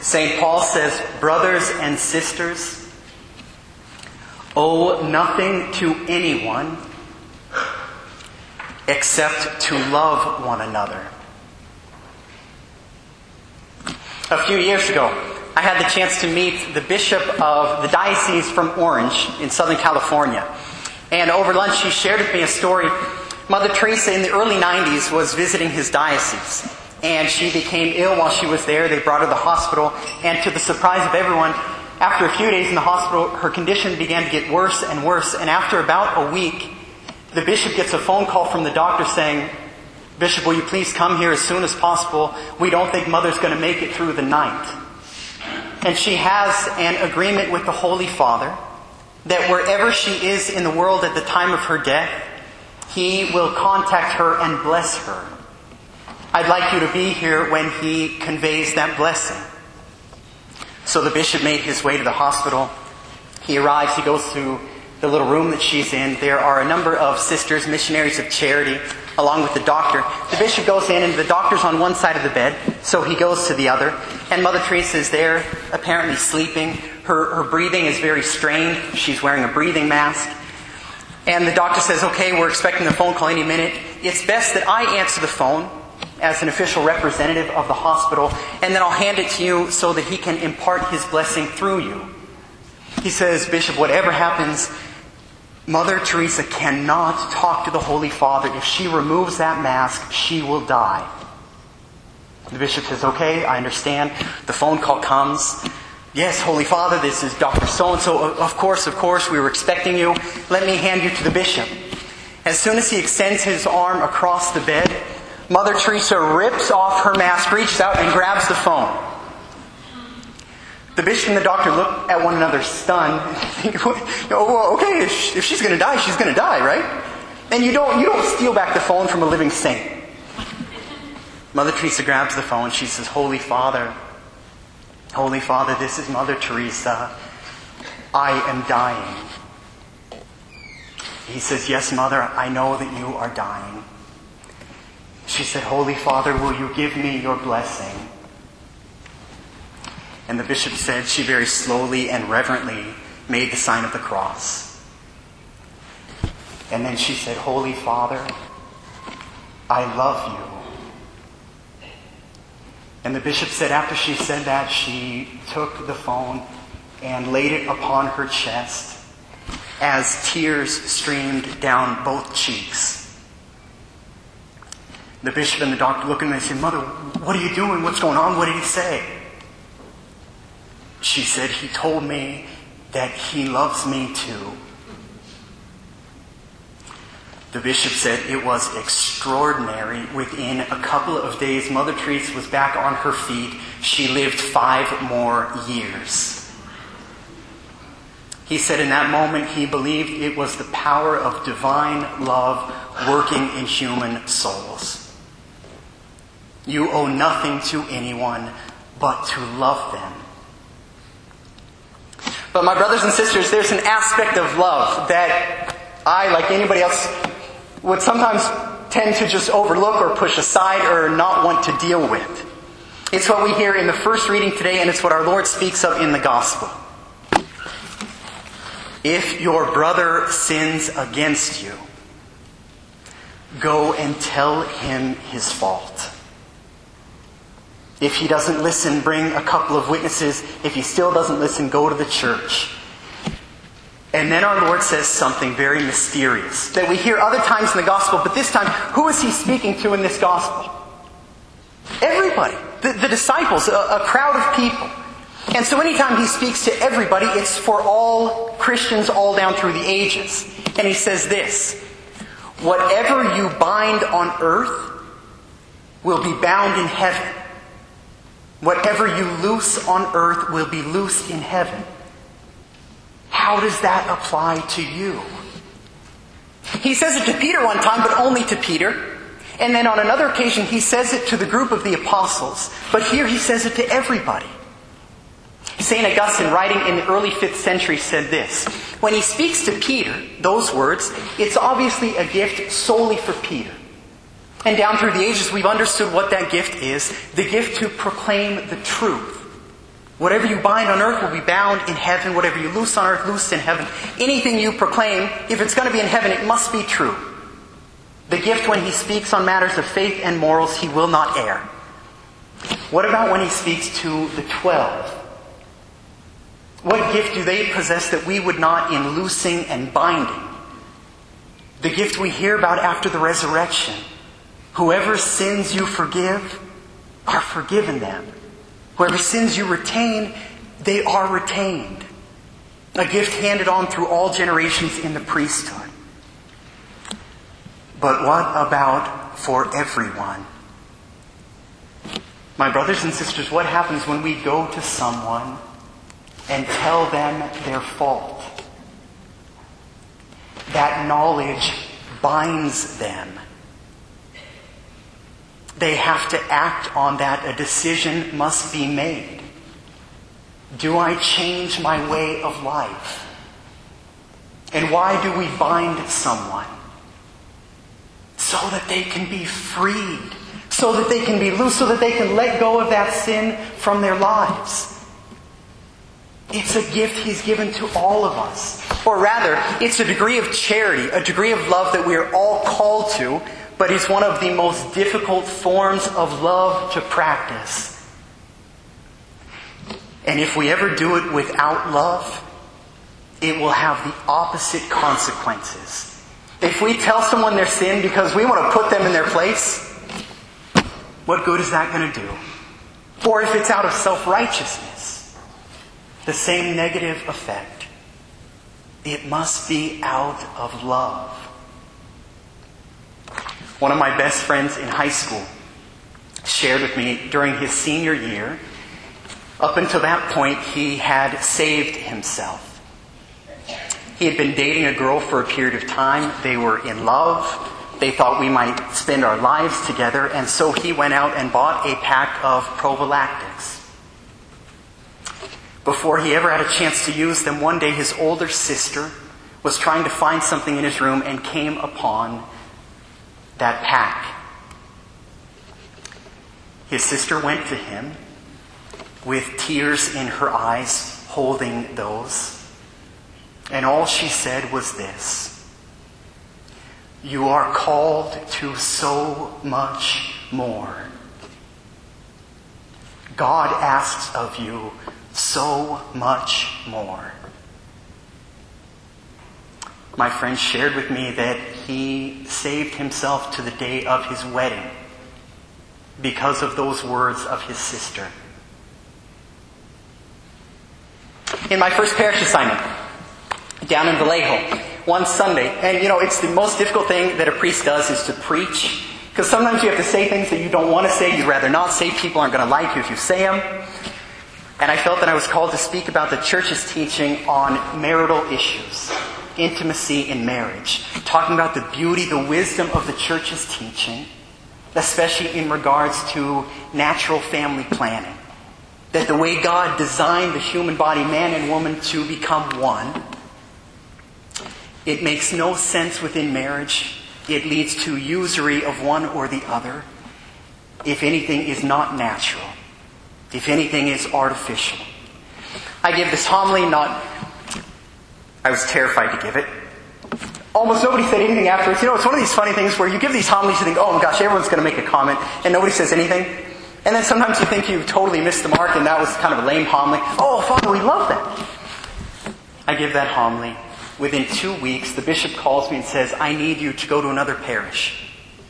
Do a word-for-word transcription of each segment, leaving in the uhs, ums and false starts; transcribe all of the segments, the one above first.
Saint Paul says, brothers and sisters, owe nothing to anyone except to love one another. A few years ago, I had the chance to meet the bishop of the diocese from Orange in Southern California. And over lunch, he shared with me a story. Mother Teresa in the early nineties was visiting his diocese. And she became ill while she was there. They brought her to the hospital. And to the surprise of everyone, after a few days in the hospital, her condition began to get worse and worse. And after about a week, the bishop gets a phone call from the doctor saying, Bishop, will you please come here as soon as possible? We don't think Mother's going to make it through the night. And she has an agreement with the Holy Father that wherever she is in the world at the time of her death, he will contact her and bless her. I'd like you to be here when he conveys that blessing. So the bishop made his way to the hospital. He arrives, he goes to the little room that she's in. There are a number of sisters, missionaries of charity, along with the doctor. The bishop goes in and the doctor's on one side of the bed, so he goes to the other. And Mother Teresa is there, apparently sleeping. Her, her breathing is very strained. She's wearing a breathing mask. And the doctor says, okay, we're expecting a phone call any minute. It's best that I answer the phone as an official representative of the hospital, and then I'll hand it to you so that he can impart his blessing through you. He says, Bishop, whatever happens, Mother Teresa cannot talk to the Holy Father. If she removes that mask, she will die. The bishop says, okay, I understand. The phone call comes. Yes, Holy Father, this is Doctor So-and-so. Of course, of course, we were expecting you. Let me hand you to the bishop. As soon as he extends his arm across the bed, Mother Teresa rips off her mask, reaches out and grabs the phone. The bishop and the doctor look at one another stunned and think, oh, well, okay, if, if she's going to die, she's going to die, right? And you don't, you don't steal back the phone from a living saint. Mother Teresa grabs the phone. She says, Holy Father, Holy Father, this is Mother Teresa. I am dying. He says, yes, Mother, I know that you are dying. She said, Holy Father, will you give me your blessing? And the bishop said she very slowly and reverently made the sign of the cross. And then she said, Holy Father, I love you. And the bishop said after she said that, she took the phone and laid it upon her chest as tears streamed down both cheeks. The bishop and the doctor looked at me and said, Mother, what are you doing? What's going on? What did he say? She said, he told me that he loves me too. The bishop said it was extraordinary. Within a couple of days, Mother Teresa was back on her feet. She lived five more years. He said in that moment he believed it was the power of divine love working in human souls. You owe nothing to anyone but to love them. But my brothers and sisters, there's an aspect of love that I, like anybody else, would sometimes tend to just overlook or push aside or not want to deal with. It's what we hear in the first reading today, and it's what our Lord speaks of in the Gospel. If your brother sins against you, go and tell him his fault. If he doesn't listen, bring a couple of witnesses. If he still doesn't listen, go to the church. And then our Lord says something very mysterious that we hear other times in the Gospel, but this time, who is he speaking to in this Gospel? Everybody. The, the disciples, a, a crowd of people. And so anytime he speaks to everybody, it's for all Christians all down through the ages. And he says this, whatever you bind on earth will be bound in heaven. Whatever you loose on earth will be loosed in heaven. How does that apply to you? He says it to Peter one time, but only to Peter. And then on another occasion, he says it to the group of the apostles. But here he says it to everybody. Saint Augustine, writing in the early fifth century, said this. When he speaks to Peter, those words, it's obviously a gift solely for Peter. And down through the ages, we've understood what that gift is. The gift to proclaim the truth. Whatever you bind on earth will be bound in heaven. Whatever you loose on earth, loosed in heaven. Anything you proclaim, if it's going to be in heaven, it must be true. The gift, when he speaks on matters of faith and morals, he will not err. What about when he speaks to the twelve? What gift do they possess that we would not in loosing and binding? The gift we hear about after the resurrection. Whoever sins you forgive are forgiven them. Whoever sins you retain, they are retained. A gift handed on through all generations in the priesthood. But what about for everyone? My brothers and sisters, what happens when we go to someone and tell them their fault? That knowledge binds them. They have to act on that. A decision must be made. Do I change my way of life? And why do we bind someone? So that they can be freed. So that they can be loose. So that they can let go of that sin from their lives. It's a gift He's given to all of us. Or rather, it's a degree of charity, a degree of love that we are all called to, but is one of the most difficult forms of love to practice. And if we ever do it without love, it will have the opposite consequences. If we tell someone their sin because we want to put them in their place, what good is that going to do? Or if it's out of self-righteousness, the same negative effect. It must be out of love. One of my best friends in high school shared with me during his senior year, up until that point, he had saved himself. He had been dating a girl for a period of time. They were in love. They thought we might spend our lives together. And so he went out and bought a pack of prophylactics. Before he ever had a chance to use them, one day his older sister was trying to find something in his room and came upon that pack. His sister went to him with tears in her eyes, holding those. And all she said was this: "You are called to so much more. God asks of you so much more." My friend shared with me that he saved himself to the day of his wedding because of those words of his sister. In my first parish assignment, down in Vallejo, one Sunday, and you know, it's the most difficult thing that a priest does is to preach, because sometimes you have to say things that you don't want to say, you'd rather not say, people aren't going to like you if you say them. And I felt that I was called to speak about the church's teaching on marital issues, intimacy in marriage, talking about the beauty, the wisdom of the church's teaching, especially in regards to natural family planning. That the way God designed the human body, man and woman, to become one, it makes no sense within marriage. It leads to usury of one or the other. If anything is not natural. If anything is artificial. I give this homily, not... I was terrified to give it. Almost nobody said anything afterwards. You know, it's one of these funny things where you give these homilies, you think, oh my gosh, everyone's going to make a comment, and nobody says anything. And then sometimes you think you totally missed the mark, and that was kind of a lame homily. Oh, Father, we love that. I give that homily. Within two weeks, the bishop calls me and says, I need you to go to another parish.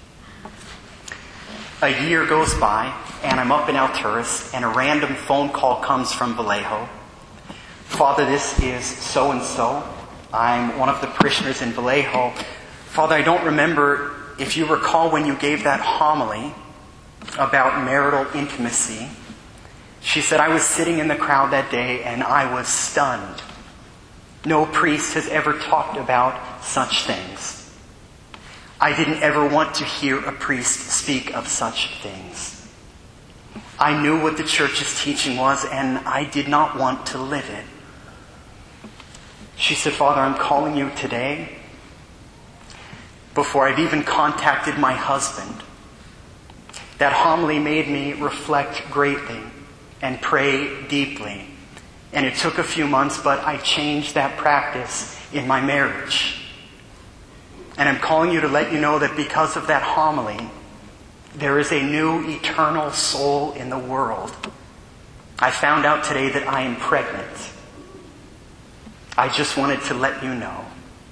A year goes by, and I'm up in Alturas, and a random phone call comes from Vallejo. Father, this is so-and-so. I'm one of the parishioners in Vallejo. Father, I don't remember if you recall when you gave that homily about marital intimacy. She said, I was sitting in the crowd that day and I was stunned. No priest has ever talked about such things. I didn't ever want to hear a priest speak of such things. I knew what the church's teaching was and I did not want to live it. She said, Father, I'm calling you today before I've even contacted my husband. That homily made me reflect greatly. and pray deeply. And it took a few months, but I changed that practice in my marriage. And I'm calling you to let you know that because of that homily, there is a new eternal soul in the world. I found out today that I am pregnant. I just wanted to let you know.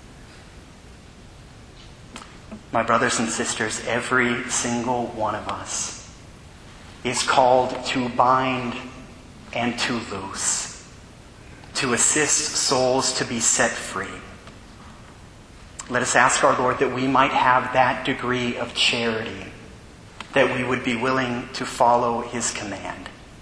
My brothers and sisters, every single one of us is called to bind and to loose, to assist souls to be set free. Let us ask our Lord that we might have that degree of charity, that we would be willing to follow His command.